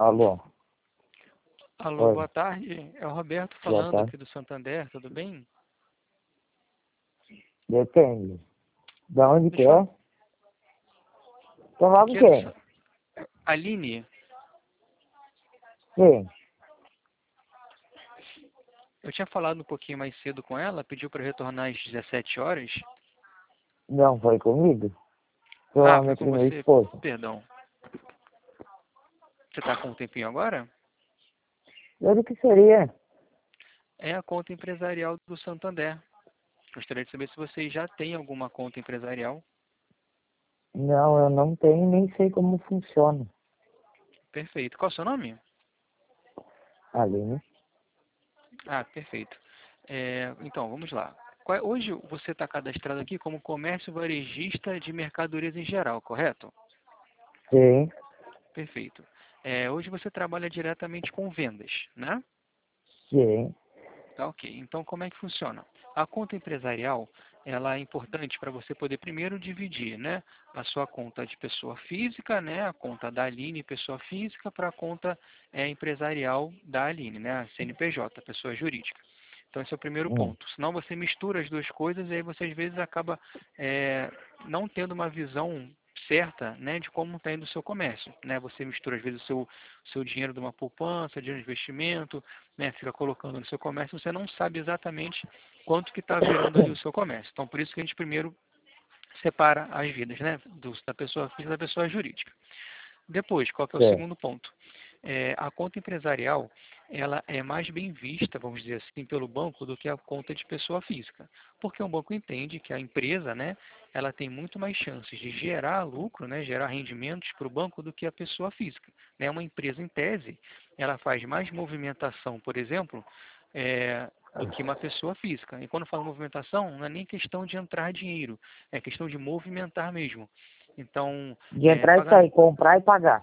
Alô, Alô, oi, boa tarde. É o Roberto boa falando tarde. aqui do Santander, tudo bem? Depende. Da onde que Deixa eu... é? Tô falando Aqui com é do quem? Aline. Sim. Eu tinha falado um pouquinho mais cedo com ela, pediu para retornar às 17 horas. Não foi comigo? Ah, foi Provavelmente com meu você. esposo. Perdão. Você está com um tempinho agora? Ele que seria? É a conta empresarial do Santander. Gostaria de saber se vocês já têm alguma conta empresarial. Não, eu não tenho nem sei como funciona. Perfeito. Qual é o seu nome? Aline. Ah, perfeito. Então, vamos lá. Hoje você está cadastrado aqui como comércio varejista de mercadorias em geral, correto? Sim, Perfeito. Hoje você trabalha diretamente com vendas, né? sim. Tá, ok. Então, como é que funciona? A conta empresarial, ela é importante para você poder primeiro dividir, né, a sua conta de pessoa física, né, a conta da Aline, pessoa física, para a conta empresarial da Aline, né, a CNPJ, pessoa jurídica. Então, esse é o primeiro Hum. ponto. Senão você mistura as duas coisas e aí você às vezes acaba não tendo uma visão certa, né, de como está indo o seu comércio, né? Você mistura às vezes o seu dinheiro de uma poupança, dinheiro de investimento, né, fica colocando no seu comércio, você não sabe exatamente quanto que está virando ali o seu comércio. Então, por isso que a gente primeiro separa as vidas, né, da pessoa física da pessoa jurídica. Depois, qual que é o Certo. segundo ponto? A conta empresarial, ela é mais bem vista, vamos dizer assim, pelo banco do que a conta de pessoa física. Porque o banco entende que a empresa, né, ela tem muito mais chances de gerar lucro, né, gerar rendimentos para o banco do que a pessoa física. Né? Uma empresa, em tese, ela faz mais movimentação, por exemplo, do que uma pessoa física. E quando eu falo movimentação, não é nem questão de entrar dinheiro, é questão de movimentar mesmo. Então, De entrar e pagar sair, comprar e pagar.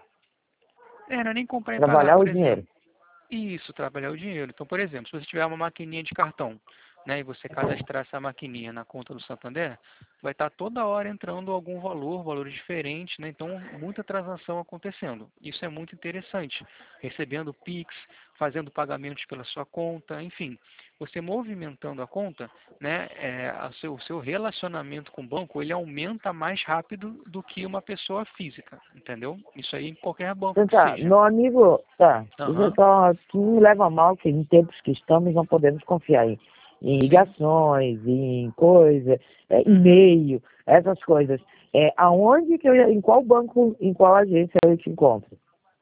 não é nem comprar e pagar, Trabalhar o por dinheiro. exemplo. Isso, trabalhar o dinheiro. Então, por exemplo, se você tiver uma maquininha de cartão, né, e você cadastrar essa maquininha na conta do Santander, vai estar toda hora entrando algum valor, valores diferentes, né? Então, muita transação acontecendo. Isso é muito interessante. Recebendo Pix, fazendo pagamentos pela sua conta, enfim. Você movimentando a conta, né, o seu relacionamento com o banco, ele aumenta mais rápido do que uma pessoa física, entendeu? Isso aí em qualquer banco Então que tá, seja. meu amigo, tá. Isso é Aham, só que me leva a mal que em tempos que estamos não podemos confiar em sim. ligações, em coisa, Uhum. e-mail, essas coisas. Aonde que em qual banco, em qual agência eu te encontro?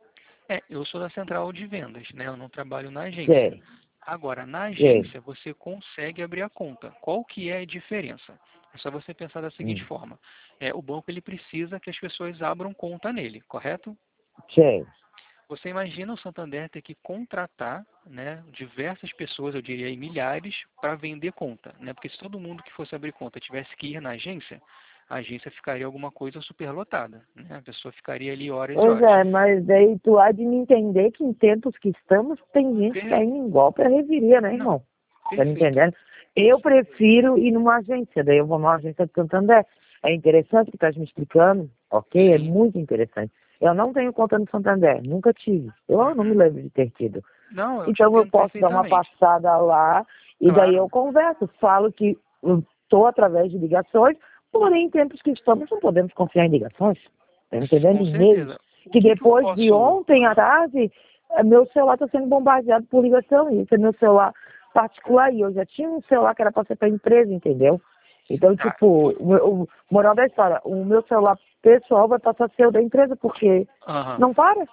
Eu sou da central de vendas, né? Eu não trabalho na agência. Sei, Agora, na sei. agência, você consegue abrir a conta. Qual que é a diferença? É só você pensar da seguinte Hum, forma. O banco ele precisa que as pessoas abram conta nele, correto? sei. Você imagina o Santander ter que contratar, né, diversas pessoas, eu diria aí milhares, para vender conta, né? Porque se todo mundo que fosse abrir conta tivesse que ir na agência, a agência ficaria alguma coisa superlotada, né? A pessoa ficaria ali horas e Pois horas. é, mas daí tu há de me entender que em tempos que estamos, tem gente Per- caindo em golpe a reviria, né, Não, irmão? Tá me perfeito. entendendo? Eu prefiro ir numa agência, daí eu vou numa agência de Santander. É interessante o que estás me explicando, ok? É Sim. muito interessante. Eu não tenho conta no Santander, nunca tive. Eu não me Uhum. lembro de ter tido. Não, eu te Então eu entendo posso dar uma perfeitamente. passada lá e daí eu Claro. converso, falo que estou através de ligações, porém em tempos que estamos não podemos confiar em ligações. Tá me entendendo? Com E-mails. certeza. O Que que que eu depois de posso... ontem à tarde, meu celular está sendo bombardeado por ligação. E esse é meu celular particular. E eu já tinha um celular que era para ser para empresa, entendeu? Então, Tá, tipo, o moral da história, o meu celular pessoal vai passar a ser o da empresa, porque aham. não para,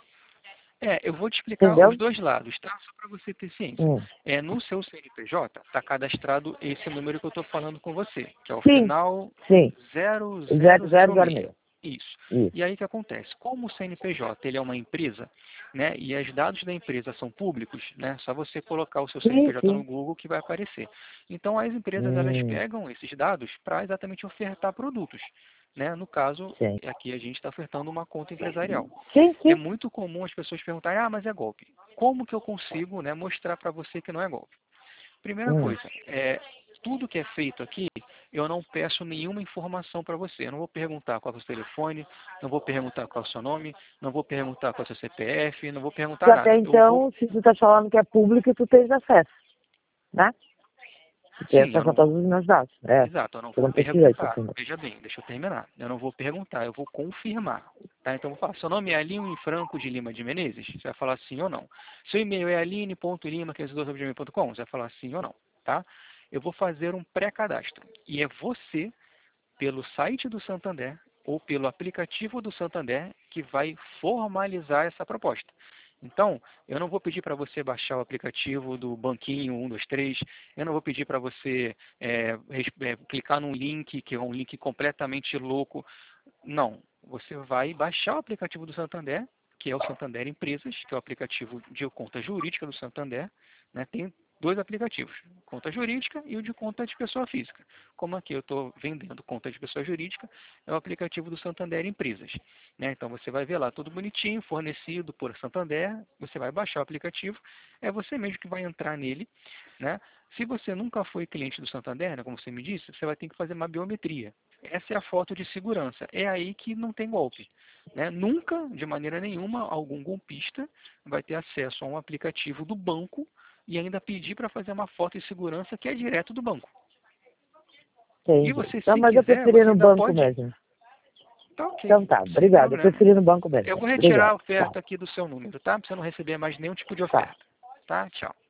Eu vou te explicar os entendeu? dois lados, tá? Só para você ter ciência. Hum. No seu CNPJ está cadastrado esse número que eu estou falando com você, que é o Sim, final sim. 0006. 0006. Isso. E Isso. aí o que acontece? Como o CNPJ ele é uma empresa, né, e os dados da empresa são públicos, né, só você colocar o seu Sim, CNPJ no sim. Google que vai aparecer. Então as empresas elas Hum, pegam esses dados para exatamente ofertar produtos. Né? No caso, sim. aqui a gente está ofertando uma conta empresarial. Sim, É sim. muito comum as pessoas perguntarem, mas é golpe. Como que eu consigo, né, mostrar para você que não é golpe? Primeira Hum, coisa, tudo que é feito aqui, eu não peço nenhuma informação para você. Eu não vou perguntar qual é o seu telefone, não vou perguntar qual é o seu nome, não vou perguntar qual é o seu CPF, não vou perguntar Até nada. então, se tu tá falando que é público, tu tens acesso, né? Tu tens Sim, eu acesso a não todos vou. os meus dados. É, Exato, eu não tu vou não precisa isso perguntar. assim. Veja bem, deixa eu terminar. Eu não vou perguntar, eu vou confirmar. Tá? Então eu vou falar, seu nome é Aline Franco de Lima de Menezes? Você vai falar sim ou não. Seu e-mail é aline.lima.com? Você vai falar sim ou não. Tá? Eu vou fazer um pré-cadastro. E é você, pelo site do Santander ou pelo aplicativo do Santander, que vai formalizar essa proposta. Então, eu não vou pedir para você baixar o aplicativo do Banquinho 123, eu não vou pedir para você clicar num link, que é um link completamente louco. Não, você vai baixar o aplicativo do Santander, que é o Santander Empresas, que é o aplicativo de conta jurídica do Santander, né? Tem dois aplicativos, conta jurídica e o de conta de pessoa física. Como aqui eu estou vendendo conta de pessoa jurídica, é o aplicativo do Santander Empresas. Né? Então você vai ver lá tudo bonitinho, fornecido por Santander, você vai baixar o aplicativo, é você mesmo que vai entrar nele. Né? Se você nunca foi cliente do Santander, né, como você me disse, você vai ter que fazer uma biometria. Essa é a foto de segurança. É aí que não tem golpe. Né? Nunca, de maneira nenhuma, algum golpista vai ter acesso a um aplicativo do banco e ainda pedir para fazer uma foto de segurança que é direto do banco. E Entendi. você, Então, se mas eu quiser, preferi você no ainda banco pode. mesmo. Tá ok, Então tá, sem obrigado. Eu problema. preferi no banco Eu mesmo. vou retirar Obrigado. a Tchau. oferta aqui do seu número, tá? Para você não receber mais nenhum tipo de Tá. oferta. Tá? Tchau.